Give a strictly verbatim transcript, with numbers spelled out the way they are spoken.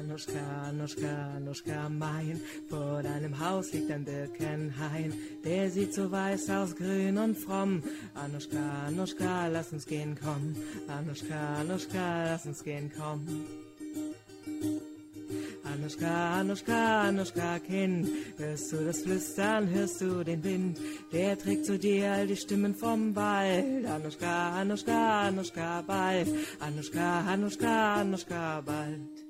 Anuschka, Anuschka, Anuschka, mein, vor deinem Haus liegt ein Birkenhain, der sieht so weiß aus, grün und fromm. Anuschka, Anuschka, lass uns gehen, komm. Anuschka, Anuschka, lass uns gehen, komm. Anuschka, Anuschka, Anuschka, Kind, hörst du das Flüstern, hörst du den Wind, der trägt zu dir all die Stimmen vom Wald. Anuschka, Anuschka, Anuschka, bald. Anuschka, Anuschka, Anuschka, bald.